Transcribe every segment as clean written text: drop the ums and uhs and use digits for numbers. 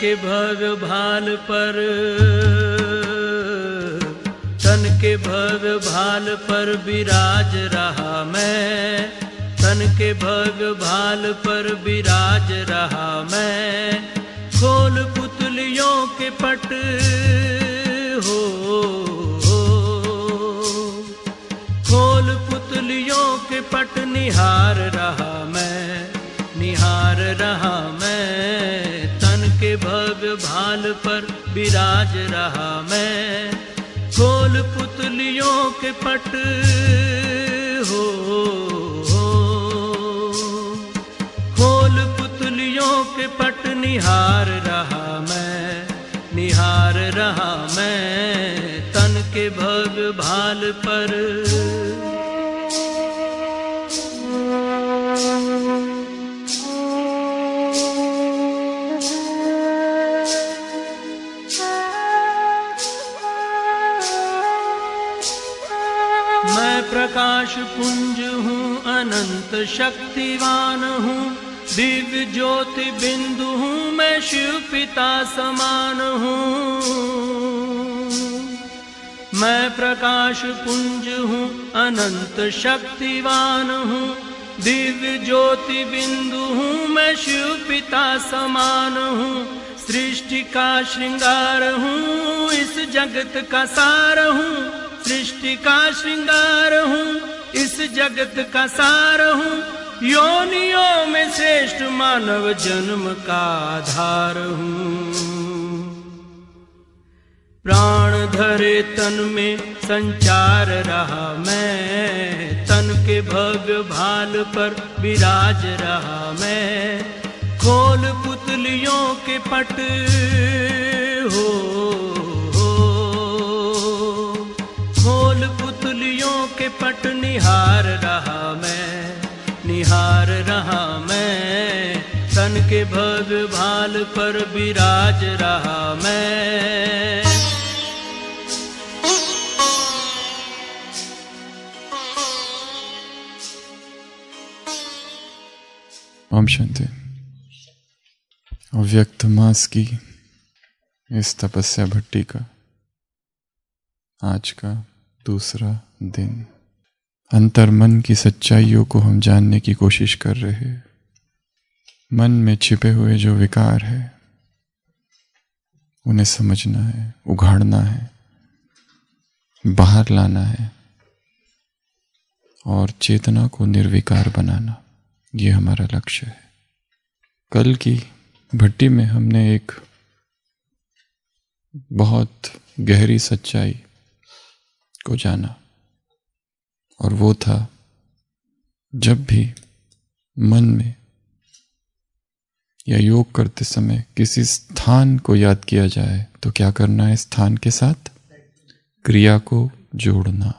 के भव्य भाल पर, तन के भव्य भाल पर विराज रहा मैं, तन के भव्य भाल पर विराज रहा मैं। खोल पुतलियों के पट हो, खोल पुतलियों के पट निहार रहा मैं, निहार रहा मैं। तन के भव्य भाल पर विराज रहा मैं। खोल पुतलियों के पट हो, खोल पुतलियों के पट निहार रहा मैं, निहार रहा मैं। तन के भव्य भाल पर मैं प्रकाश पुंज हूँ, अनंत शक्तिवान हूँ, दिव्य ज्योति बिंदु हूँ, मैं शिव पिता समान हूँ। मैं प्रकाश पुंज हूँ, अनंत शक्तिवान हूँ, दिव्य ज्योति बिंदु हूँ, मैं शिव पिता समान हूँ। सृष्टि का श्रृंगार हूँ, इस जगत का सार हूँ, सृष्टि का श्रृंगार हूँ, इस जगत का सार हूँ। योनियों में श्रेष्ठ मानव जन्म का आधार हूँ। प्राण धरे तन में संचार रहा मैं, तन के भव्य भाल पर विराज रहा मैं। खोल पुतलियों के पट हो, खोल पुतलियों के पट निहार रहा मैं, निहार रहा मैं। तन के भव्य भाल पर विराज रहा मैं। ओम शांति। अव्यक्त मास की इस तपस्या भट्टी का आज का दूसरा दिन। अंतर्मन की सच्चाइयों को हम जानने की कोशिश कर रहे हैं। मन में छिपे हुए जो विकार है उन्हें समझना है, उघाड़ना है, बाहर लाना है और चेतना को निर्विकार बनाना, ये हमारा लक्ष्य है। कल की भट्टी में हमने एक बहुत गहरी सच्चाई को जाना और वो था, जब भी मन में या योग करते समय किसी स्थान को याद किया जाए तो क्या करना है? स्थान के साथ क्रिया को जोड़ना।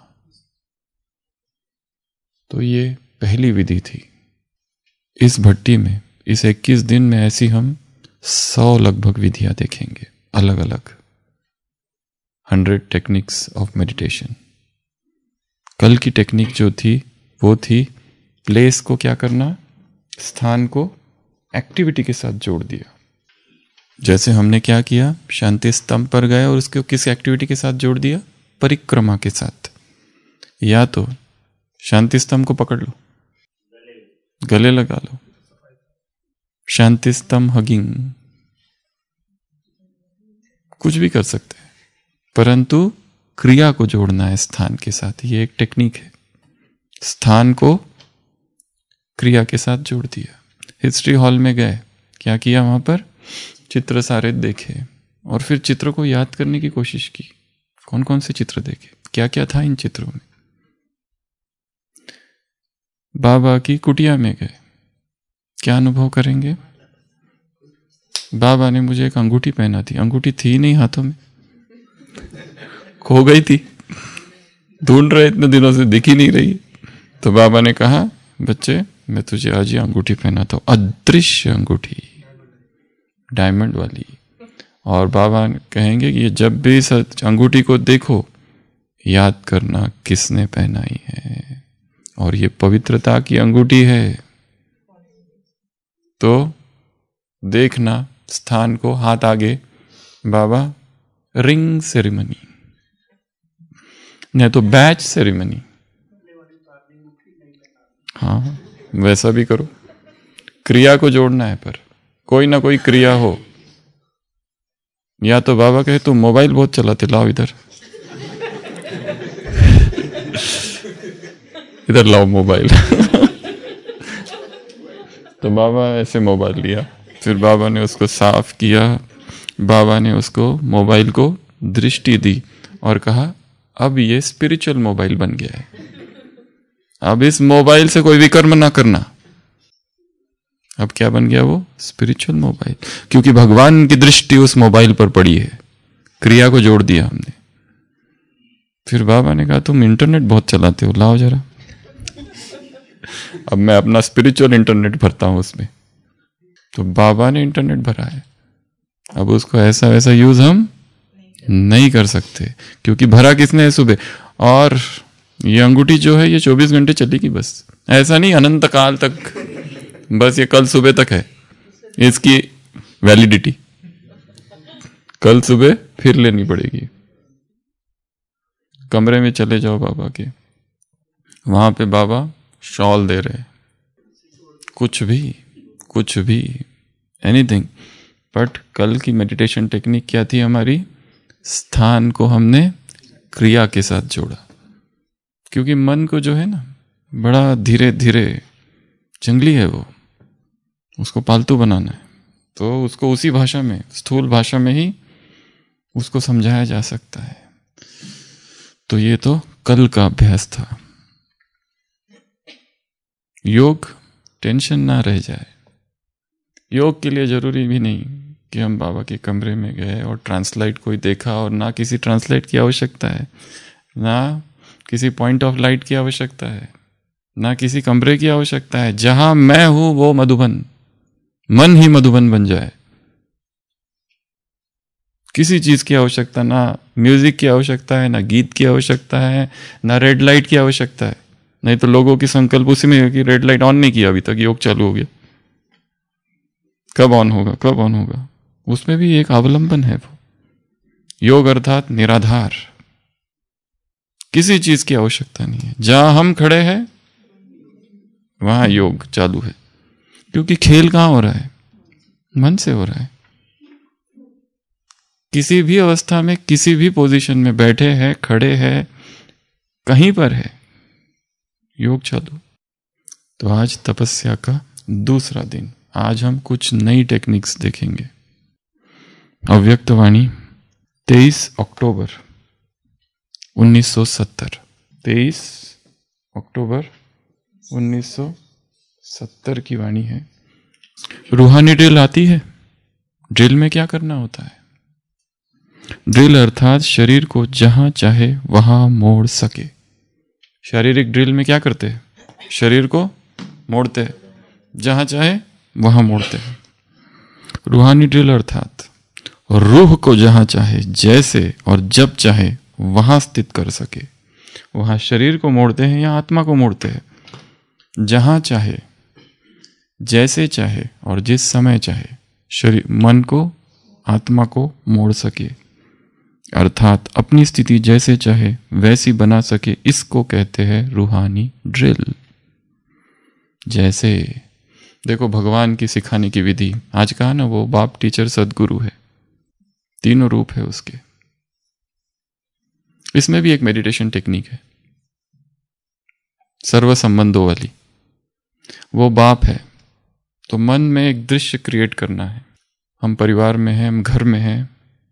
तो ये पहली विधि थी। इस भट्टी में इस 21 दिन में ऐसी हम 100 लगभग विधियां देखेंगे, अलग अलग 100 टेक्निक्स ऑफ मेडिटेशन। कल की टेक्निक जो थी वो थी प्लेस को क्या करना, स्थान को एक्टिविटी के साथ जोड़ दिया। जैसे हमने क्या किया, शांति स्तंभ पर गए और उसको किस एक्टिविटी के साथ जोड़ दिया? परिक्रमा के साथ। या तो शांति स्तंभ को पकड़ लो, गले लगा लो, शांति स्तंभ हगिंग, कुछ भी कर सकते हैं, परंतु क्रिया को जोड़ना है स्थान के साथ। ये एक टेक्निक है। स्थान को क्रिया के साथ जोड़ दिया। हिस्ट्री हॉल में गए, क्या किया? वहां पर चित्र सारे देखे और फिर चित्र को याद करने की कोशिश की। कौन कौन से चित्र देखे, क्या क्या था इन चित्रों में? बाबा की कुटिया में गए, क्या अनुभव करेंगे? बाबा ने मुझे एक अंगूठी पहना थी, अंगूठी थी नहीं हाथों में, खो गई थी, ढूंढ रहे इतने दिनों से दिख ही नहीं रही। तो बाबा ने कहा, बच्चे मैं तुझे आज ये अंगूठी पहनाता हूं, अदृश्य अंगूठी, डायमंड वाली। और बाबा कहेंगे कि ये जब भी इस अंगूठी को देखो याद करना किसने पहनाई है, और ये पवित्रता की अंगूठी है। तो देखना स्थान को, हाथ आगे, बाबा रिंग सेरेमनी, नहीं तो बैच सेरेमनी, हाँ वैसा भी करो, क्रिया को जोड़ना है, पर कोई ना कोई क्रिया हो। या तो बाबा कहे तुम मोबाइल बहुत चलाते, लाओ इधर इधर लाओ मोबाइल तो बाबा ऐसे मोबाइल लिया, फिर बाबा ने उसको साफ किया, बाबा ने उसको मोबाइल को दृष्टि दी और कहा अब ये स्पिरिचुअल मोबाइल बन गया है, अब इस मोबाइल से कोई भी कर्म ना करना। अब क्या बन गया वो? स्पिरिचुअल मोबाइल, क्योंकि भगवान की दृष्टि उस मोबाइल पर पड़ी है, क्रिया को जोड़ दिया हमने। फिर बाबा ने कहा तुम इंटरनेट बहुत चलाते हो, लाओ जरा अब मैं अपना स्पिरिचुअल इंटरनेट भरता हूं उसमें। तो बाबा ने इंटरनेट भरा है, अब उसको ऐसा वैसा यूज हम नहीं कर सकते, क्योंकि भरा किसने है? सुबह। और ये अंगूठी जो है ये 24 घंटे चलेगी बस, ऐसा नहीं अनंत काल तक, बस ये कल सुबह तक है इसकी वैलिडिटी, कल सुबह फिर लेनी पड़ेगी। कमरे में चले जाओ बाबा के, वहां पे बाबा शॉल दे रहे, कुछ भी एनीथिंग। बट कल की मेडिटेशन टेक्निक क्या थी हमारी? स्थान को हमने क्रिया के साथ जोड़ा, क्योंकि मन को जो है ना बड़ा धीरे धीरे जंगली है वो, उसको पालतू बनाना है, तो उसको उसी भाषा में, स्थूल भाषा में ही उसको समझाया जा सकता है। तो ये तो कल का अभ्यास था। योग टेंशन ना रह जाए। योग के लिए जरूरी भी नहीं कि हम बाबा के कमरे में गए और ट्रांसलाइट कोई देखा, और ना किसी ट्रांसलाइट की आवश्यकता है, ना किसी पॉइंट ऑफ लाइट की आवश्यकता है, ना किसी कमरे की आवश्यकता है। जहां मैं हूं वो मधुबन, मन ही मधुबन बन जाए। किसी चीज की आवश्यकता, ना म्यूजिक की आवश्यकता है, ना गीत की आवश्यकता है, ना रेड लाइट की आवश्यकता है। नहीं तो लोगों की संकल्प उसी में है कि रेड लाइट ऑन नहीं किया अभी तक, योग चालू हो गया, कब ऑन होगा, कब ऑन होगा। उसमें भी एक अवलंबन है वो। योग अर्थात निराधार, किसी चीज की आवश्यकता नहीं है। जहां हम खड़े हैं वहां योग चालू है, क्योंकि खेल कहां हो रहा है? मन से हो रहा है। किसी भी अवस्था में, किसी भी पोजीशन में बैठे हैं, खड़े हैं, कहीं पर है, योग चालू। तो आज तपस्या का दूसरा दिन, आज हम कुछ नई टेक्निक्स देखेंगे। अव्यक्त वाणी 23 अक्टूबर 1970, 23 अक्टूबर 1970 की वाणी है। रूहानी ड्रिल आती है? ड्रिल में क्या करना होता है? ड्रिल अर्थात शरीर को जहां चाहे वहां मोड़ सके। शारीरिक ड्रिल में क्या करते हैं? शरीर को मोड़ते हैं, जहां चाहे वहां मोड़ते हैं। रूहानी ड्रिल अर्थात रूह को जहां चाहे, जैसे और जब चाहे वहां स्थित कर सके। वहां शरीर को मोड़ते हैं या आत्मा को मोड़ते हैं, जहां चाहे, जैसे चाहे और जिस समय चाहे शरीर, मन को, आत्मा को मोड़ सके, अर्थात अपनी स्थिति जैसे चाहे वैसी बना सके। इसको कहते हैं रूहानी ड्रिल। जैसे देखो भगवान की सिखाने की विधि, आज कहा ना वो बाप, टीचर, सदगुरु है, तीनों रूप है उसके। इसमें भी एक मेडिटेशन टेक्निक है सर्व संबंधों वाली। वो बाप है तो मन में एक दृश्य क्रिएट करना है। हम परिवार में हैं, हम घर में हैं,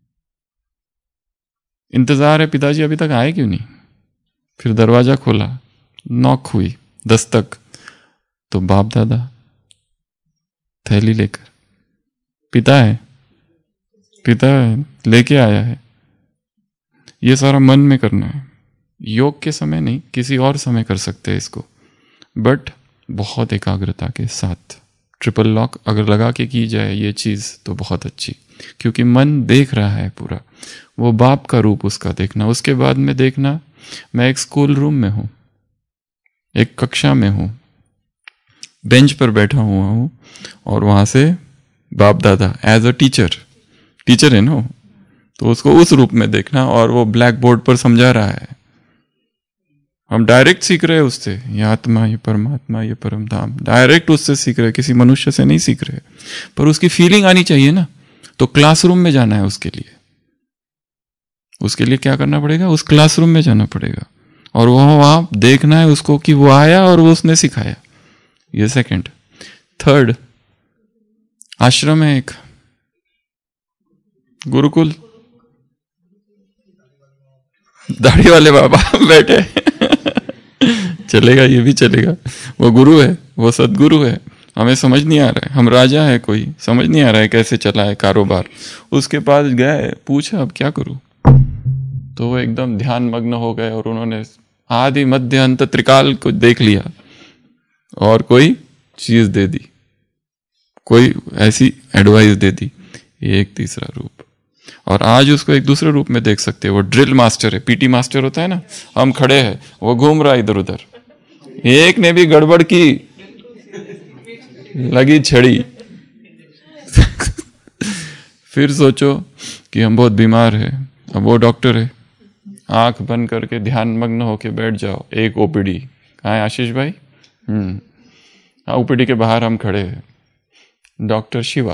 इंतजार है पिताजी अभी तक आए क्यों नहीं। फिर दरवाजा खोला, नॉक हुई, दस्तक, तो बाप दादा थैली लेकर, पिता है, पिता लेके आया है। ये सारा मन में करना है। योग के समय नहीं, किसी और समय कर सकते हैं इसको, बट बहुत एकाग्रता के साथ। ट्रिपल लॉक अगर लगा के की जाए ये चीज तो बहुत अच्छी, क्योंकि मन देख रहा है पूरा, वो बाप का रूप उसका देखना। उसके बाद में देखना, मैं एक स्कूल रूम में हूं, एक कक्षा में हूं, बेंच पर बैठा हुआ हूं, और वहां से बाप दादा एज अ टीचर है ना, तो उसको उस रूप में देखना। और वो ब्लैक बोर्ड पर समझा रहा है, हम डायरेक्ट सीख रहे हैं उससे, ये आत्मा, ये परमात्मा, ये परम धाम, डायरेक्ट उससे सीख रहे हैं, किसी मनुष्य से नहीं सीख रहे। पर उसकी फीलिंग आनी चाहिए ना, तो क्लासरूम में जाना है उसके लिए क्या करना पड़ेगा? उस क्लासरूम में जाना पड़ेगा और वहां देखना है उसको कि वो आया और वो उसने सिखाया। ये सेकंड। थर्ड, आश्रम है एक, गुरुकुल, दाढ़ी वाले बाबा बैठे चलेगा, ये भी चलेगा। वो गुरु है, वो सदगुरु है, हमें समझ नहीं आ रहा है, हम राजा है, कोई समझ नहीं आ रहा है कैसे चला है कारोबार। उसके पास गए, पूछा अब क्या करूं, तो वो एकदम ध्यान मग्न हो गए और उन्होंने आदि मध्य अंत त्रिकाल को देख लिया और कोई चीज दे दी, कोई ऐसी एडवाइस दे दी। एक तीसरा रूप, और आज उसको एक दूसरे रूप में देख सकते हैं। वो ड्रिल मास्टर है, पीटी मास्टर होता है ना, हम खड़े हैं, वो घूम रहा है इधर उधर, एक ने भी गड़बड़ की, लगी छड़ी फिर सोचो कि हम बहुत बीमार है, अब वो डॉक्टर है, आंख बंद करके ध्यान मग्न होके बैठ जाओ। एक ओपीडी, कहाँ है आशीष भाई? ओपीडी के बाहर हम खड़े हैं, डॉक्टर शिवा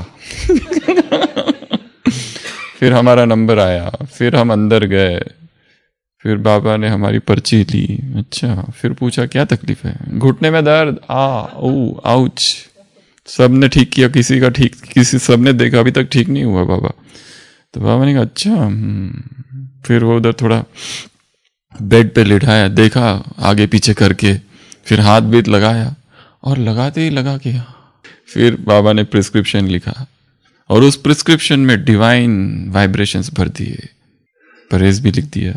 फिर हमारा नंबर आया, फिर हम अंदर गए, फिर बाबा ने हमारी पर्ची ली। अच्छा, फिर पूछा क्या तकलीफ है? घुटने में दर्द, आउच। सब ने ठीक किया, किसी सब ने देखा, अभी तक ठीक नहीं हुआ बाबा। तो बाबा ने कहा अच्छा। फिर वो उधर थोड़ा बेड पे लिटाया, देखा आगे पीछे करके, फिर हाथ बीत लगाया और लगाते ही लगा कि फिर बाबा ने प्रिस्क्रिप्शन लिखा और उस प्रिस्क्रिप्शन में डिवाइन वाइब्रेशंस भर दिए, परहेज भी लिख दिया।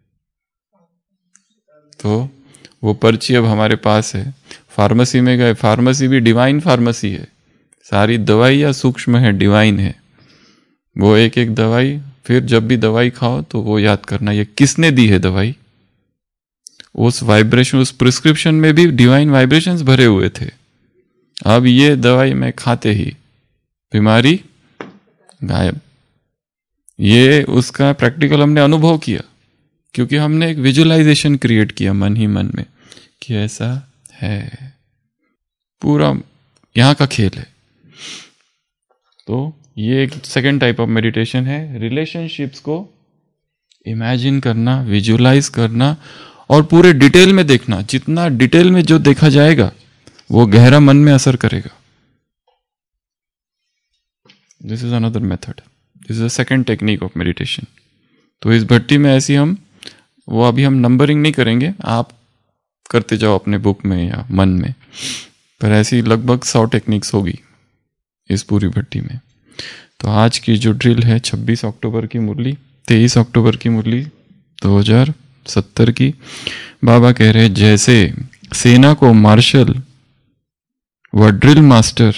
तो वो पर्ची अब हमारे पास है। फार्मेसी में गए, फार्मेसी भी डिवाइन फार्मेसी है, सारी दवाइयाँ सूक्ष्म है, डिवाइन है। वो एक एक दवाई, फिर जब भी दवाई खाओ तो वो याद करना ये किसने दी है दवाई। उस वाइब्रेशन, उस प्रिस्क्रिप्शन में भी डिवाइन वाइब्रेशंस भरे हुए थे। अब ये दवाई में खाते ही बीमारी गायब। ये उसका प्रैक्टिकल हमने अनुभव किया, क्योंकि हमने एक विजुअलाइजेशन क्रिएट किया मन ही मन में कि ऐसा है, पूरा यहाँ का खेल है। तो ये एक सेकेंड टाइप ऑफ मेडिटेशन है, रिलेशनशिप्स को इमेजिन करना, विजुअलाइज करना और पूरे डिटेल में देखना। जितना डिटेल में जो देखा जाएगा वो गहरा मन में असर करेगा। This is another method, this is a second technique of meditation. तो इस भट्टी में ऐसी वो अभी हम नंबरिंग नहीं करेंगे, आप करते जाओ अपने बुक में या मन में, पर ऐसी लगभग 100 टेक्निक्स होगी इस पूरी भट्टी में। तो आज की जो ड्रिल है 26 अक्टूबर की मुरली, 23 अक्टूबर की मुरली 2070 की, बाबा कह रहे जैसे सेना को मार्शल व ड्रिल मास्टर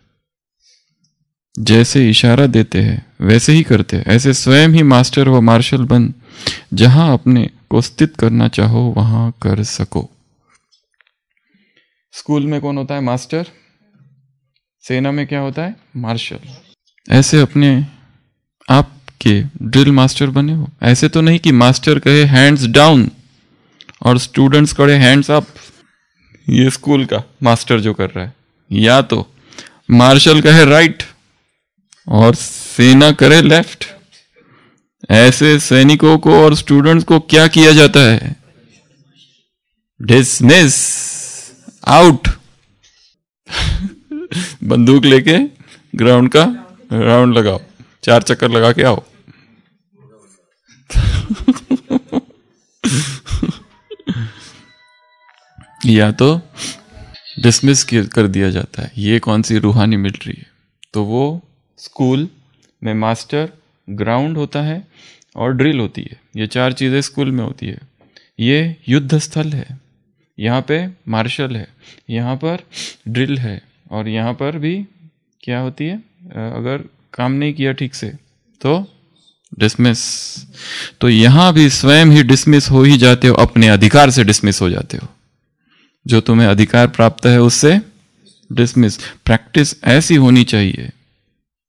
जैसे इशारा देते हैं वैसे ही करते हैं, ऐसे स्वयं ही मास्टर व मार्शल बन जहां अपने को स्थित करना चाहो वहां कर सको। स्कूल में कौन होता है? मास्टर। सेना में क्या होता है? मार्शल। ऐसे अपने आप के ड्रिल मास्टर बने हो। ऐसे तो नहीं कि मास्टर कहे हैंड्स डाउन और स्टूडेंट्स करे हैंड्स अप, ये स्कूल का मास्टर जो कर रहा है। या तो मार्शल कहे राइट और सेना करे लेफ्ट। ऐसे सैनिकों को और स्टूडेंट्स को क्या किया जाता है? डिसमिस, आउट बंदूक लेके ग्राउंड का राउंड लगाओ, 4 चक्कर लगा के आओ। या तो डिसमिस कर दिया जाता है। ये कौन सी रूहानी मिलिट्री है? तो वो स्कूल में मास्टर, ग्राउंड होता है और ड्रिल होती है। ये 4 चीजें स्कूल में होती है। ये युद्ध स्थल है, यहाँ पे मार्शल है, यहाँ पर ड्रिल है और यहाँ पर भी क्या होती है? अगर काम नहीं किया ठीक से तो डिसमिस। तो यहाँ भी स्वयं ही डिसमिस हो ही जाते हो, अपने अधिकार से डिसमिस हो जाते हो। जो तुम्हें अधिकार प्राप्त है उससे डिसमिस। प्रैक्टिस ऐसी होनी चाहिए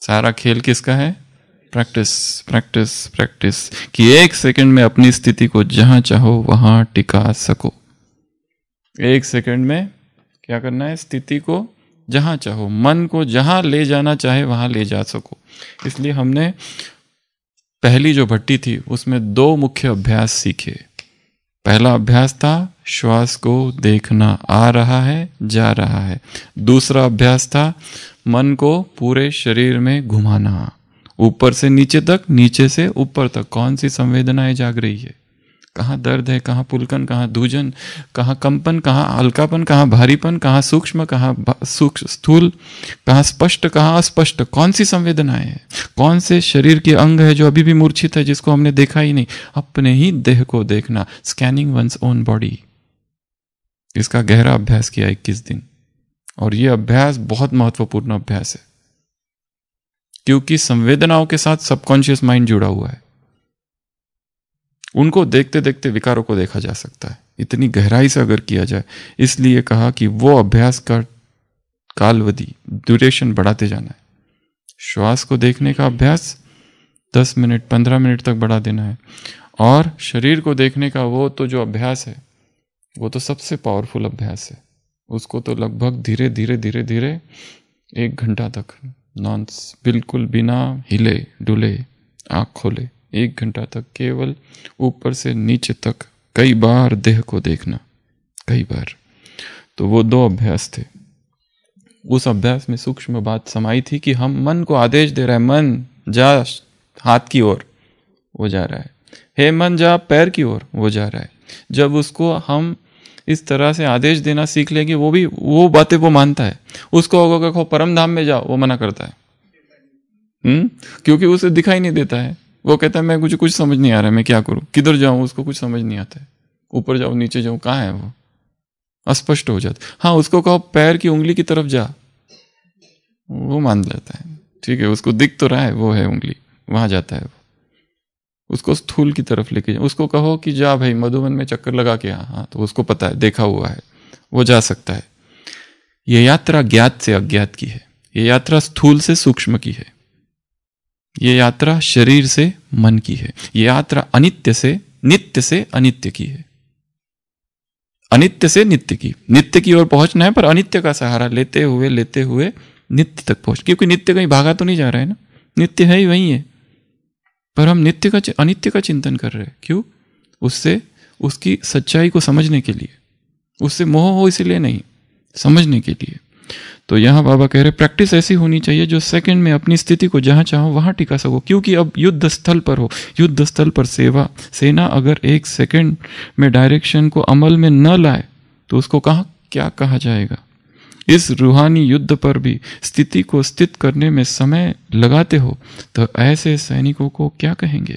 सारा खेल किसका है? प्रैक्टिस प्रैक्टिस प्रैक्टिस, कि 1 सेकंड में अपनी स्थिति को जहां चाहो वहां टिका सको। 1 सेकंड में क्या करना है? स्थिति को जहां चाहो, मन को जहां ले जाना चाहे वहां ले जा सको। इसलिए हमने पहली जो भट्टी थी उसमें 2 मुख्य अभ्यास सीखे। पहला अभ्यास था श्वास को देखना, आ रहा है जा रहा है। दूसरा अभ्यास था मन को पूरे शरीर में घुमाना, ऊपर से नीचे तक, नीचे से ऊपर तक। कौन सी संवेदनाएं जाग रही है, कहाँ दर्द है, कहाँ पुलकन, कहाँ दूजन, कहाँ कंपन, कहाँ हल्कापन, कहाँ भारीपन, कहाँ सूक्ष्म, कहाँ सूक्ष्म स्थूल, कहाँ स्पष्ट, कहाँ अस्पष्ट, कौन सी संवेदनाएं हैं, कौन से शरीर के अंग है जो अभी भी मूर्छित है, जिसको हमने देखा ही नहीं। अपने ही देह को देखना, स्कैनिंग वंस ओन बॉडी। इसका गहरा अभ्यास किया 21 दिन। और यह अभ्यास बहुत महत्वपूर्ण अभ्यास है, क्योंकि संवेदनाओं के साथ सबकॉन्शियस माइंड जुड़ा हुआ है। उनको देखते देखते विकारों को देखा जा सकता है, इतनी गहराई से अगर किया जाए। इसलिए कहा कि वो अभ्यास का कालावधि, ड्यूरेशन बढ़ाते जाना है। श्वास को देखने का अभ्यास 10 मिनट 15 मिनट तक बढ़ा देना है। और शरीर को देखने का वो तो जो अभ्यास है वो तो सबसे पावरफुल अभ्यास है। उसको तो लगभग धीरे धीरे धीरे धीरे 1 घंटा तक बिल्कुल बिना हिले डुले आँख खोले 1 घंटा तक केवल ऊपर से नीचे तक कई बार देह को देखना, कई बार। तो वो 2 अभ्यास थे। उस अभ्यास में सूक्ष्म बात समाई थी कि हम मन को आदेश दे रहे हैं, मन जा हाथ की ओर, वो जा रहा है। हे मन जा पैर की ओर, वो जा रहा है। जब उसको हम इस तरह से आदेश देना सीख लेंगे, वो भी वो बातें वो मानता है। उसको अगर कहो परम धाम में जाओ, वो मना करता है। क्योंकि उसे दिखाई नहीं देता है। वो कहता है मैं मुझे कुछ समझ नहीं आ रहा है, मैं क्या करूं, किधर जाऊं, उसको कुछ समझ नहीं आता है। ऊपर जाओ नीचे जाओ, कहाँ है वो, अस्पष्ट हो जाता। हाँ, उसको कहो पैर की उंगली की तरफ जा, वो मान लेता है, ठीक है, उसको दिख तो रहा है वो है उंगली, वहां जाता है वो। उसको स्थूल की तरफ लेके जाओ। उसको कहो कि जा भाई मधुबन में चक्कर लगा के, हाँ, तो उसको पता है, देखा हुआ है, वो जा सकता है। ये यात्रा ज्ञात से अज्ञात की है, ये यात्रा स्थूल से सूक्ष्म की है, ये यात्रा शरीर से मन की है, ये यात्रा नित्य से अनित्य की है। अनित्य से नित्य की, नित्य की ओर पहुंचना है, पर अनित्य का सहारा लेते हुए नित्य तक पहुंच। क्योंकि नित्य कहीं भागा तो नहीं जा रहा है ना, नित्य है ही वही है, पर हम अनित्य का चिंतन कर रहे हैं। क्यों? उससे उसकी सच्चाई को समझने के लिए, उससे मोह हो इसलिए नहीं, समझने के लिए। तो यहां बाबा कह रहे प्रैक्टिस ऐसी होनी चाहिए जो सेकंड में अपनी स्थिति को जहां चाहो वहां टिका सको। क्योंकि अब युद्ध स्थल पर हो, युद्ध स्थल पर सेना अगर 1 सेकंड में डायरेक्शन को अमल में न लाए तो उसको क्या कहा जाएगा। इस रूहानी युद्ध पर भी स्थिति को स्थित करने में समय लगाते हो तो ऐसे सैनिकों को क्या कहेंगे।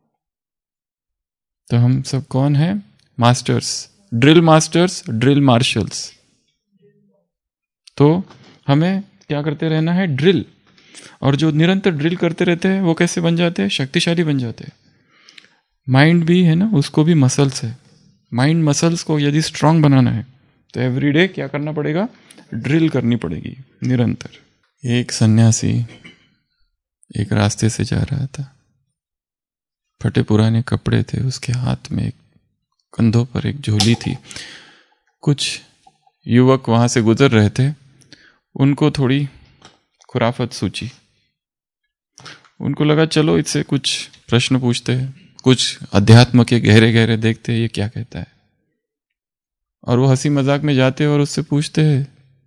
तो हम सब कौन है? Masters, drill masters, drill marshals. तो हमें क्या करते रहना है? ड्रिल। और जो निरंतर ड्रिल करते रहते हैं वो कैसे बन जाते हैं? शक्तिशाली बन जाते हैं। माइंड भी है ना, उसको भी मसल्स है। माइंड मसल्स को यदि स्ट्रांग बनाना है तो एवरीडे क्या करना पड़ेगा? ड्रिल करनी पड़ेगी निरंतर। एक सन्यासी एक रास्ते से जा रहा था, फटे पुराने कपड़े थे, उसके हाथ में कंधों पर एक झोली थी। कुछ युवक वहां से गुजर रहे थे, उनको थोड़ी खुराफत सूझी। उनको लगा चलो इससे कुछ प्रश्न पूछते हैं, कुछ अध्यात्म के गहरे गहरे देखते हैं ये क्या कहता है। और वो हंसी मजाक में जाते और उससे पूछते हैं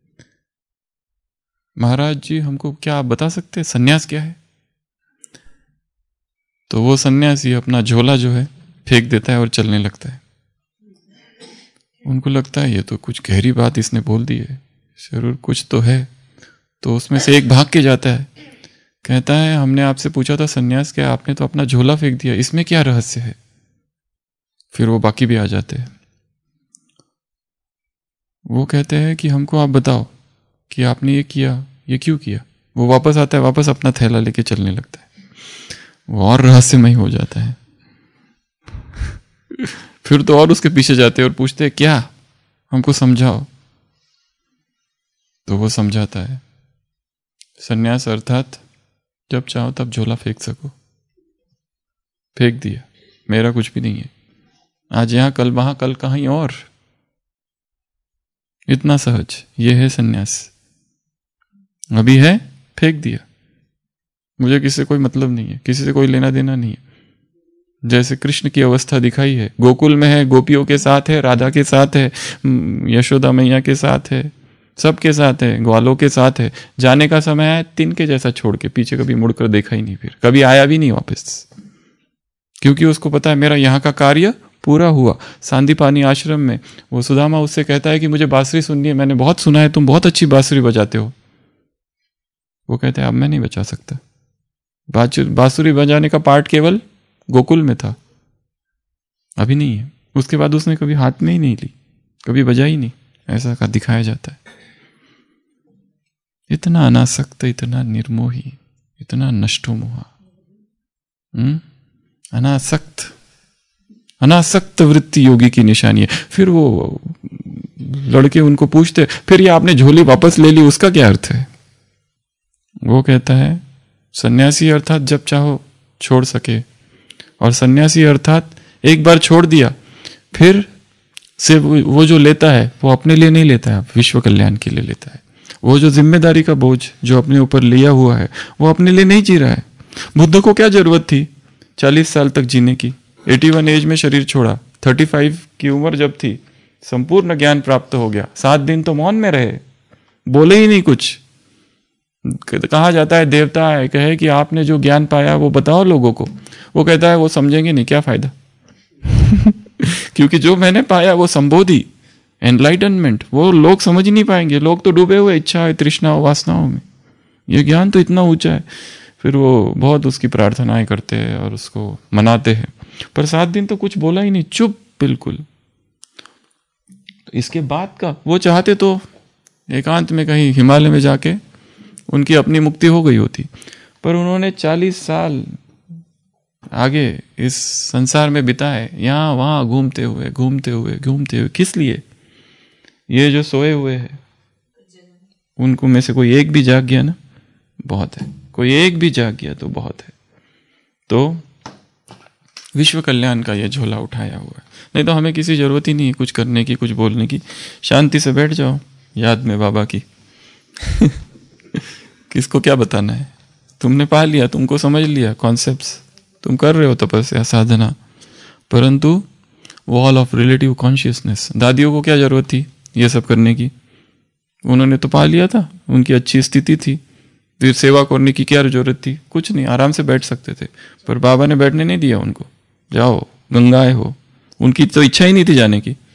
महाराज जी हमको क्या आप बता सकते हैं सन्यास क्या है? तो वो सन्यासी अपना झोला जो है फेंक देता है और चलने लगता है। उनको लगता है ये तो कुछ गहरी बात इसने बोल दी है, जरूर कुछ तो है। तो उसमें से एक भाग के जाता है, कहता है हमने आपसे पूछा था सन्यास क्या, आपने तो अपना झोला फेंक दिया, इसमें क्या रहस्य है? फिर वो बाकी भी आ जाते हैं। वो कहते हैं कि हमको आप बताओ कि आपने ये किया, ये क्यों किया। वो वापस आता है, वापस अपना थैला लेके चलने लगता है। वो और रहस्यमय हो जाता है। फिर तो और उसके पीछे जाते हैं और पूछते हैं क्या, हमको समझाओ। तो वो समझाता है। सन्यास अर्थात जब चाहो तब झोला फेंक सको। फेंक दिया, मेरा कुछ भी नहीं है, आज यहां कल वहां कल कहीं और, इतना सहज। ये है सन्यास। अभी है, फेंक दिया, मुझे किसी से कोई मतलब नहीं है, किसी से कोई लेना देना नहीं है। जैसे कृष्ण की अवस्था दिखाई है, गोकुल में है, गोपियों के साथ है, राधा के साथ है, यशोदा मैया के साथ है, सबके साथ है, ग्वालों के साथ है। जाने का समय है, तिनके जैसा छोड़ के पीछे कभी मुड़कर देखा ही नहीं, फिर कभी आया भी नहीं वापस, क्योंकि उसको पता है मेरा यहाँ का कार्य पूरा हुआ। सांदीपानी आश्रम में वो सुदामा उससे कहता है कि मुझे बांसुरी सुननी है, मैंने बहुत सुना है तुम बहुत अच्छी बांसुरी बजाते हो। वो कहते हैं अब मैं नहीं बजा सकता, बांसुरी बजाने का पार्ट केवल गोकुल में था, अभी नहीं है। उसके बाद उसने कभी हाथ में ही नहीं ली, कभी बजा ही नहीं, ऐसा का दिखाया जाता है। इतना अनासक्त, इतना निर्मोही, इतना नष्टो मोहा, अनासक्त। अनासक्त वृत्ति योगी की निशानी है। फिर वो लड़के उनको पूछते, फिर ये आपने झोली वापस ले ली, उसका क्या अर्थ है? वो कहता है सन्यासी अर्थात जब चाहो छोड़ सके, और सन्यासी अर्थात एक बार छोड़ दिया फिर से वो जो लेता है वो अपने लिए नहीं लेता है, विश्व कल्याण के लिए लेता है। वो जो जिम्मेदारी का बोझ जो अपने ऊपर लिया हुआ है वो अपने लिए नहीं जी रहा है। बुद्ध को क्या जरूरत थी 40 साल तक जीने की? 81 एज में शरीर छोड़ा, 35 की उम्र जब थी संपूर्ण ज्ञान प्राप्त हो गया, 7 दिन तो मौन में रहे, बोले ही नहीं कुछ। कहा जाता है देवता है कहे कि आपने जो ज्ञान पाया वो बताओ लोगों को, वो कहता है वो समझेंगे नहीं, क्या फायदा क्योंकि जो मैंने पाया वो संबोधि, एनलाइटनमेंट, वो लोग समझ ही नहीं पाएंगे। लोग तो डूबे हुए इच्छा तृष्णा वासनाओं में, ये ज्ञान तो इतना ऊंचा है। फिर वो बहुत उसकी प्रार्थनाएं करते हैं और उसको मनाते हैं, पर 7 दिन तो कुछ बोला ही नहीं, चुप बिल्कुल। इसके बाद का वो चाहते तो एकांत में कहीं हिमालय में जाके उनकी अपनी मुक्ति हो गई होती, पर उन्होंने 40 साल आगे इस संसार में बिताए, यहाँ वहाँ घूमते हुए घूमते हुए घूमते हुए। किस लिए? ये जो सोए हुए हैं उनको में से कोई एक भी जाग गया ना, बहुत है। कोई एक भी जाग गया तो बहुत है। तो विश्व कल्याण का ये झोला उठाया हुआ है, नहीं तो हमें किसी जरूरत ही नहीं है कुछ करने की, कुछ बोलने की। शांति से बैठ जाओ याद में बाबा की किसको क्या बताना है? तुमने पा लिया, तुमको समझ लिया कॉन्सेप्ट्स, तुम कर रहे हो तपस्या साधना, परंतु वॉल ऑफ रिलेटिव कॉन्शियसनेस। दादियों को क्या जरूरत थी ये सब करने की? उन्होंने तो पा लिया था, उनकी अच्छी स्थिति थी, फिर सेवा करने की क्या जरूरत थी? कुछ नहीं, आराम से बैठ सकते थे, पर बाबा ने बैठने नहीं दिया उनको। जाओ गंगाए हो, उनकी तो इच्छा ही नहीं थी जाने की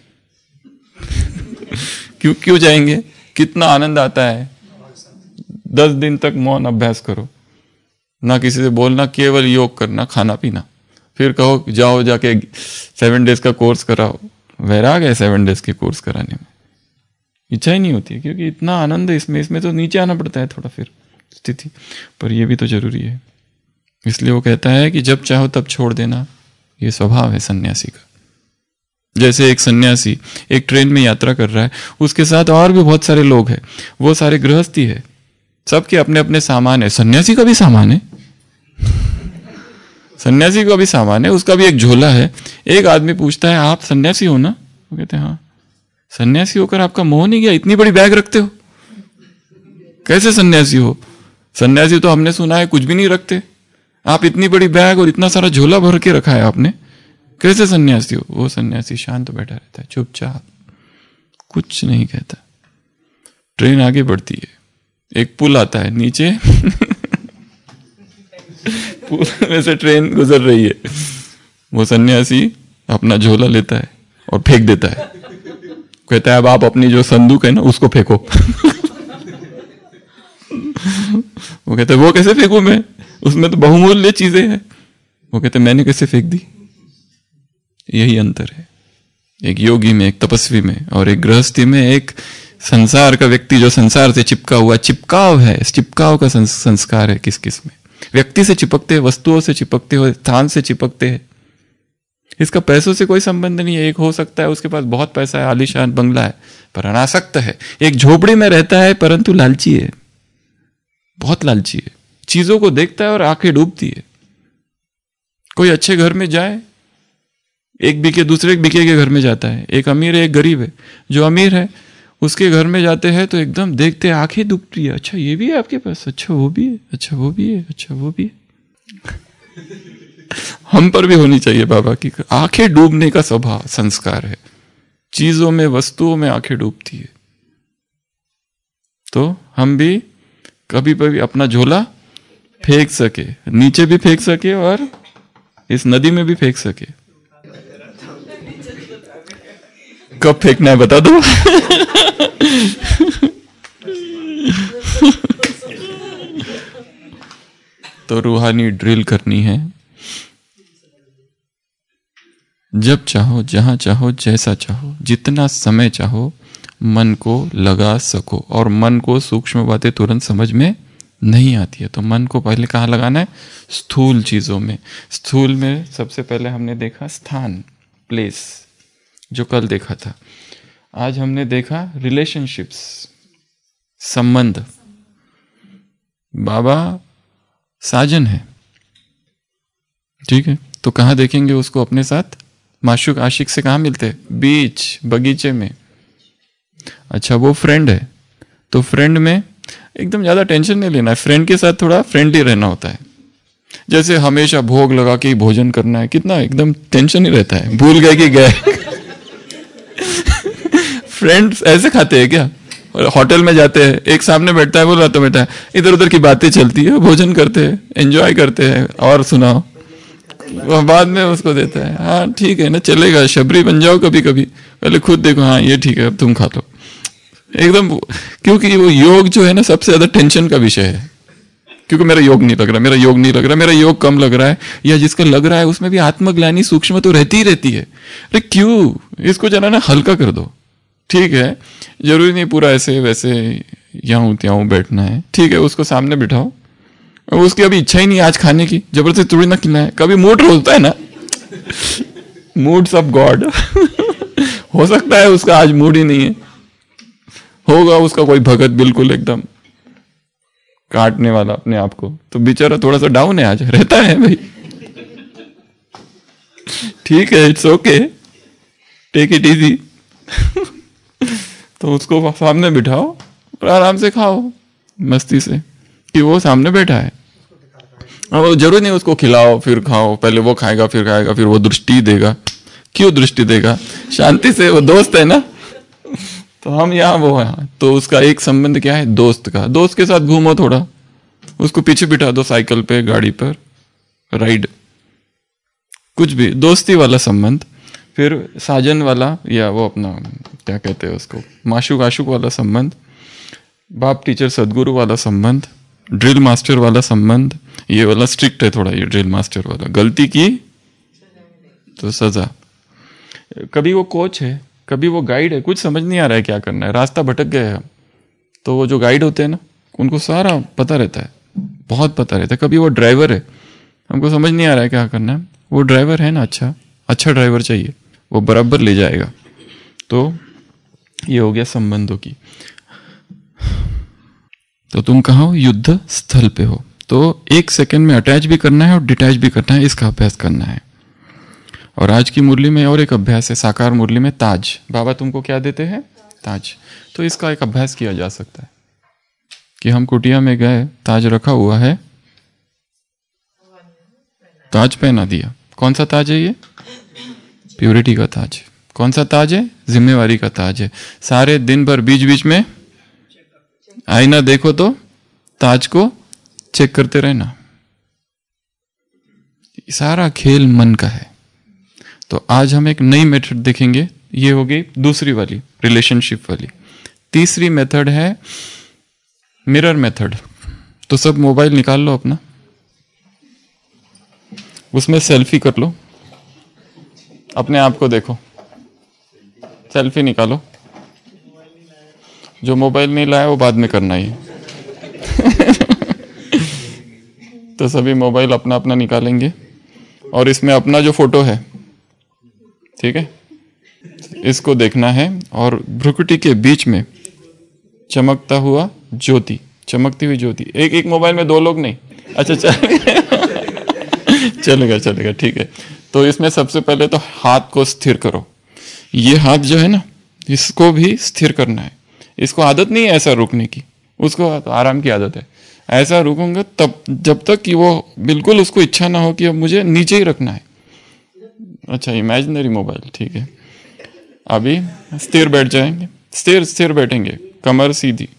क्यों जाएंगे? कितना आनंद आता है। 10 दिन तक मौन अभ्यास करो, ना किसी से बोलना, केवल योग करना, खाना पीना, फिर कहो जाओ जाके 7 डेज का कोर्स कराओ। वैराग है 7 डेज के कोर्स कराने में, इच्छा ही नहीं होती, क्योंकि इतना आनंद है इसमें तो नीचे आना पड़ता है थोड़ा फिर स्थिति, पर ये भी तो जरूरी है। इसलिए वो कहता है कि जब चाहो तब छोड़ देना, ये स्वभाव है सन्यासी का। जैसे एक सन्यासी एक ट्रेन में यात्रा कर रहा है, उसके साथ और भी बहुत सारे लोग हैं, वो सारे गृहस्थी है, सबके अपने अपने सामान है। सन्यासी का भी सामान है, सन्यासी का भी सामान है, उसका भी एक झोला है। एक आदमी पूछता है आप सन्यासी हो ना? वो कहते हैं हाँ। सन्यासी होकर आपका मोह नहीं गया? इतनी बड़ी बैग रखते हो, कैसे सन्यासी हो? सन्यासी तो हमने सुना है कुछ भी नहीं रखते, आप इतनी बड़ी बैग और इतना सारा झोला भर के रखा है आपने, कैसे सन्यासी हो? वो सन्यासी शांत बैठा रहता है, चुपचाप, कुछ नहीं कहता। ट्रेन आगे बढ़ती है, एक पुल आता है नीचे पुल में से ट्रेन गुजर रही है। वो सन्यासी अपना झोला लेता है और फेंक देता है, कहता है अब आप अपनी जो संदूक है ना उसको फेंको वो कहता है वो कैसे फेंकू मैं, उसमें तो बहुमूल्य चीजें हैं। वो कहते मैंने कैसे फेंक दी? यही अंतर है एक योगी में, एक तपस्वी में, और एक गृहस्थी में। एक संसार का व्यक्ति जो संसार से चिपका हुआ, चिपकाव है, चिपकाव का संस्कार है किस किस में। व्यक्ति से चिपकते हैं, वस्तुओं से चिपकते हो, स्थान से चिपकते हैं। इसका पैसों से कोई संबंध नहीं है। एक हो सकता है उसके पास बहुत पैसा है, आलीशान बंगला है, पर अनासक्त है। एक झोपड़ी में रहता है परंतु लालची है, बहुत लालची है, चीजों को देखता है और आंखें डूबती है। कोई अच्छे घर में जाए, एक बीके दूसरे बीके के घर में जाता है, एक अमीर है एक गरीब है। जो अमीर है उसके घर में जाते हैं तो एकदम देखते हैं आंखें डूबती है, अच्छा ये भी है आपके पास, अच्छा वो भी है, अच्छा वो भी है, अच्छा वो भी है। हम पर भी होनी चाहिए बाबा की आंखें डूबने का स्वभाव, संस्कार है। चीजों में, वस्तुओं में आंखें डूबती है। तो हम भी कभी कभी अपना झोला फेंक सके, नीचे भी फेंक सके और इस नदी में भी फेंक सके। कब फेंकना है बता दो। तो रूहानी ड्रिल करनी है। जब चाहो, जहां चाहो, जैसा चाहो, जितना समय चाहो मन को लगा सको। और मन को सूक्ष्म बातें तुरंत समझ में नहीं आती है, तो मन को पहले कहाँ लगाना है? स्थूल चीजों में। स्थूल में सबसे पहले हमने देखा स्थान, प्लेस, जो कल देखा था। आज हमने देखा रिलेशनशिप्स, संबंध। बाबा साजन है, ठीक है, तो कहाँ देखेंगे उसको अपने साथ? माशूक आशिक से कहाँ मिलते? बीच, बगीचे में। अच्छा वो फ्रेंड है, तो फ्रेंड में एकदम ज्यादा टेंशन नहीं लेना है, फ्रेंड के साथ थोड़ा फ्रेंडली रहना होता है। जैसे हमेशा भोग लगा के ही भोजन करना है, कितना एकदम टेंशन ही रहता है, भूल गए कि गए। फ्रेंड्स ऐसे खाते हैं क्या? और होटल में जाते हैं, एक सामने बैठता है, बोल रहा तो बैठा है, इधर उधर की बातें चलती है, भोजन करते हैं, एंजॉय करते हैं, और सुनाओ, बाद में उसको देता है, हाँ ठीक है ना, चलेगा, शबरी बन जाओ कभी कभी, पहले खुद देखो, हाँ ये ठीक है, अब तुम खा लो एकदम। क्योंकि वो योग जो है ना सबसे ज्यादा टेंशन का विषय है, क्योंकि मेरा योग नहीं लग रहा, मेरा योग नहीं लग रहा, मेरा योग कम लग रहा है, या जिसका लग रहा है उसमें भी आत्मग्लानि सूक्ष्म तो रहती ही रहती है। अरे क्यों, इसको जरा ना हल्का कर दो। ठीक है, जरूरी नहीं पूरा ऐसे वैसे यूं त्यों बैठना है, ठीक है, उसको सामने बिठाओ, उसकी अभी इच्छा ही नहीं आज खाने की, जबरदस्ती थोड़ी ना खिलाए, कभी मूड होता है ना, मूड्स ऑफ गॉड। हो सकता है उसका आज मूड ही नहीं है, होगा उसका कोई भगत बिल्कुल एकदम काटने वाला अपने आप को, तो बेचारा थोड़ा सा डाउन है आज, रहता है भाई, ठीक है, it's okay, take it easy. तो उसको सामने बिठाओ और आराम से खाओ मस्ती से, कि वो सामने बैठा है। अब जरूरी नहीं उसको खिलाओ फिर खाओ, पहले वो खाएगा, फिर वो दृष्टि देगा। क्यों दृष्टि देगा? शांति से, वो दोस्त है ना, तो हम यहाँ वो यहाँ, तो उसका एक संबंध क्या है? दोस्त का। दोस्त के साथ घूमो, थोड़ा उसको पीछे बिठा दो, साइकिल पे, गाड़ी पर, राइड, कुछ भी, दोस्ती वाला संबंध। फिर साजन वाला, या वो अपना क्या कहते हैं उसको, माशूक आशुक वाला संबंध, बाप टीचर सदगुरु वाला संबंध, ड्रिल मास्टर वाला संबंध। ये वाला स्ट्रिक्ट है थोड़ा, ये ड्रिल मास्टर वाला, गलती की तो सजा। कभी वो कोच है, कभी वो गाइड है, कुछ समझ नहीं आ रहा है क्या करना है, रास्ता भटक गए हम, तो वो जो गाइड होते हैं ना, उनको सारा पता रहता है, बहुत पता रहता है। कभी वो ड्राइवर है, हमको समझ नहीं आ रहा है क्या करना है, वो ड्राइवर है ना, अच्छा ड्राइवर चाहिए, वो बराबर ले जाएगा। तो ये हो गया संबंधों की। तो तुम कहाँ हो? युद्ध स्थल पे हो, तो एक सेकंड में अटैच भी करना है और डिटैच भी करना है, इसका अभ्यास करना है। और आज की मुरली में और एक अभ्यास है, साकार मुरली में ताज। बाबा तुमको क्या देते हैं? ताज। तो इसका एक अभ्यास किया जा सकता है कि हम कुटिया में गए, ताज रखा हुआ है, ताज पहना दिया। कौन सा ताज है ये? प्योरिटी का ताज। कौन सा ताज है? जिम्मेवारी का ताज है। सारे दिन भर बीच बीच में आईना देखो तो ताज को चेक करते रहना। सारा खेल मन का है। तो आज हम एक नई मेथड देखेंगे, ये हो गई दूसरी वाली, रिलेशनशिप वाली। तीसरी मेथड है मिरर मेथड। तो सब मोबाइल निकाल लो अपना, उसमें सेल्फी कर लो, अपने आप को देखो, सेल्फी निकालो। जो मोबाइल नहीं लाया वो बाद में करना ही। तो सभी मोबाइल अपना अपना निकालेंगे और इसमें अपना जो फोटो है, ठीक है, इसको देखना है। और भ्रुकुटी के बीच में चमकता हुआ ज्योति, चमकती हुई ज्योति। एक मोबाइल में दो लोग नहीं, अच्छा चलेगा चलेगा, ठीक है। तो इसमें सबसे पहले तो हाथ को स्थिर करो। ये हाथ जो है ना, इसको भी स्थिर करना है। इसको आदत नहीं है ऐसा रुकने की, उसको तो आराम की आदत है। ऐसा रुकूंगा तब, जब तक कि वो बिल्कुल उसको इच्छा ना हो कि अब मुझे नीचे ही रखना है। अच्छा, इमेजिनरी मोबाइल, ठीक है। अभी स्थिर बैठ जाएंगे, स्थिर स्थिर बैठेंगे, कमर सीधी।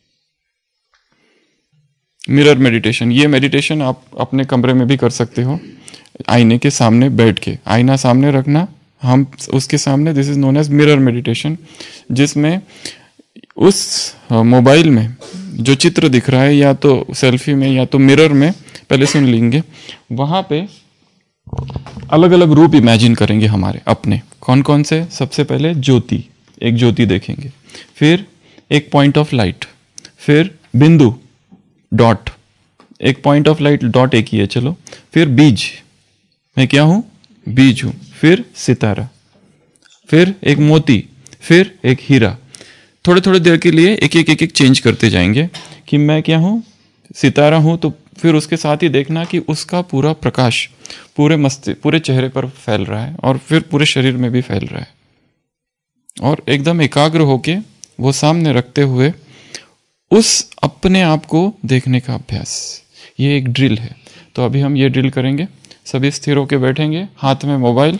मिरर मेडिटेशन, ये मेडिटेशन आप अपने कमरे में भी कर सकते हो, आईने के सामने बैठ के, आईना सामने रखना, हम उसके सामने, this is known as mirror meditation, जिसमें उस मोबाइल में जो चित्र दिख रहा है, या तो सेल्फी में या तो मिरर में, पहले सुन लेंगे, वहाँ पे अलग अलग रूप इमेजिन करेंगे हमारे अपने। कौन कौन से? सबसे पहले ज्योति, एक ज्योति देखेंगे, फिर एक पॉइंट ऑफ लाइट, फिर बिंदु, डॉट, एक पॉइंट ऑफ लाइट, डॉट एक ही है चलो, फिर बीज, मैं क्या हूं? बीज हूं, फिर सितारा, फिर एक मोती, फिर एक हीरा। थोड़े थोड़े देर के लिए एक एक चेंज करते जाएंगे कि मैं क्या हूं, सितारा हूं, तो फिर उसके साथ ही देखना कि उसका पूरा प्रकाश पूरे मस्तिष्क, पूरे चेहरे पर फैल रहा है, और फिर पूरे शरीर में भी फैल रहा है। और एकदम एकाग्र होके वो सामने रखते हुए उस अपने आप को देखने का अभ्यास, ये एक ड्रिल है। तो अभी हम ये ड्रिल करेंगे। सभी स्थिर होके बैठेंगे, हाथ में मोबाइल,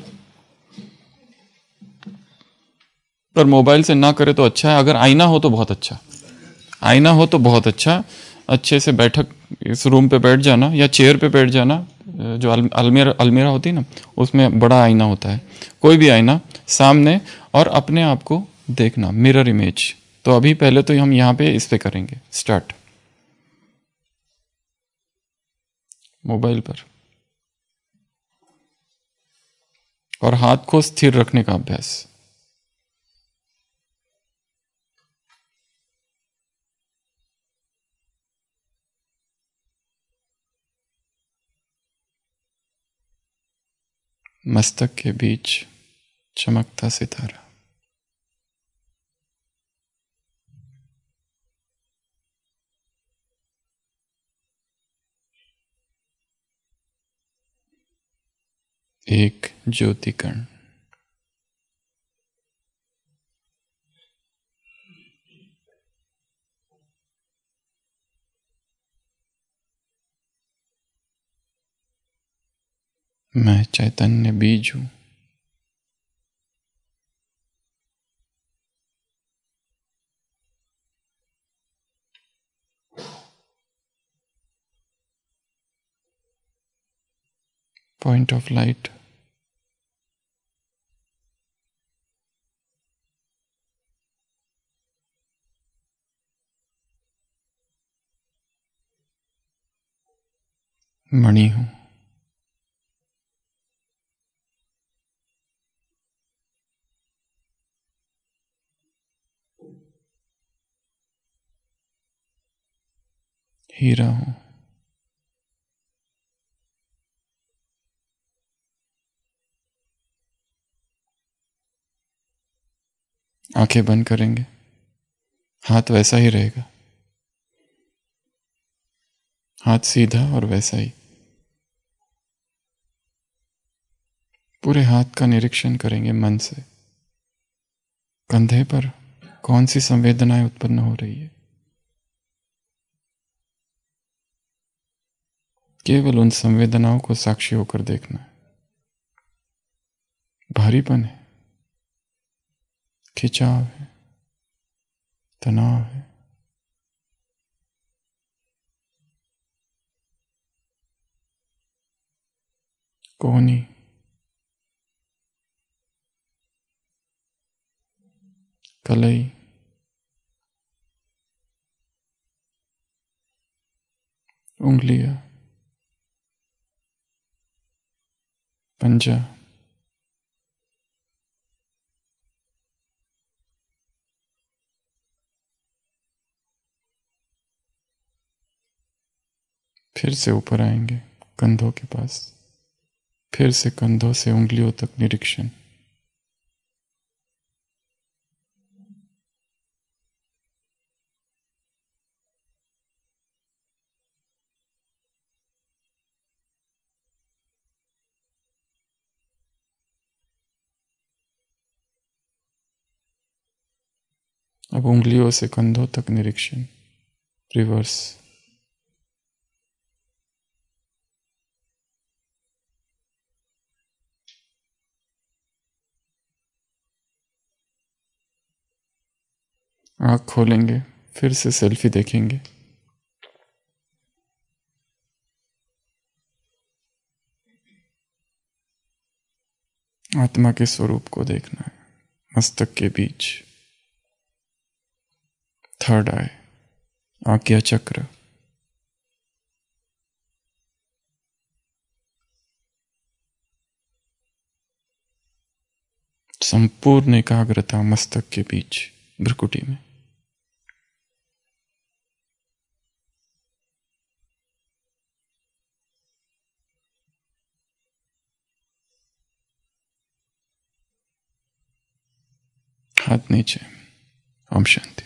पर मोबाइल से ना करे तो अच्छा है, अगर आईना हो तो बहुत अच्छा, आईना हो तो बहुत अच्छा। अच्छे से बैठक, इस रूम पे बैठ जाना या चेयर पे बैठ जाना, जो अलमीरा अलमीरा होती है ना, उसमें बड़ा आईना होता है, कोई भी आईना सामने, और अपने आप को देखना, मिरर इमेज। तो अभी पहले तो हम यहाँ पे इस पे करेंगे स्टार्ट, मोबाइल पर, और हाथ को स्थिर रखने का अभ्यास। मस्तक के बीच चमकता सितारा। एक ज्योति कण। मैं चैतन्य बीज हूं। पॉइंट ऑफ लाइट, मणि हूं। हीरा हूं। आंखें बंद करेंगे, हाथ वैसा ही रहेगा, हाथ सीधा और वैसा ही। पूरे हाथ का निरीक्षण करेंगे मन से। कंधे पर कौन सी संवेदनाएं उत्पन्न हो रही है, केवल उन संवेदनाओं को साक्षी होकर देखना है। भारीपन है, खिंचाव है, तनाव है, कोहनी, कलई, उंगलियां, पंजा, फिर से ऊपर आएंगे कंधों के पास, फिर से कंधों से उंगलियों तक निरीक्षण। अब उंगलियों से कंधों तक निरीक्षण, रिवर्स। आँख खोलेंगे, फिर से सेल्फी देखेंगे। आत्मा के स्वरूप को देखना है, मस्तक के बीच, थर्ड आई, आज्ञा चक्र। संपूर्ण एकाग्रता मस्तक के बीच, भ्रुकुटी में। हाथ नीचे। ओम शांति।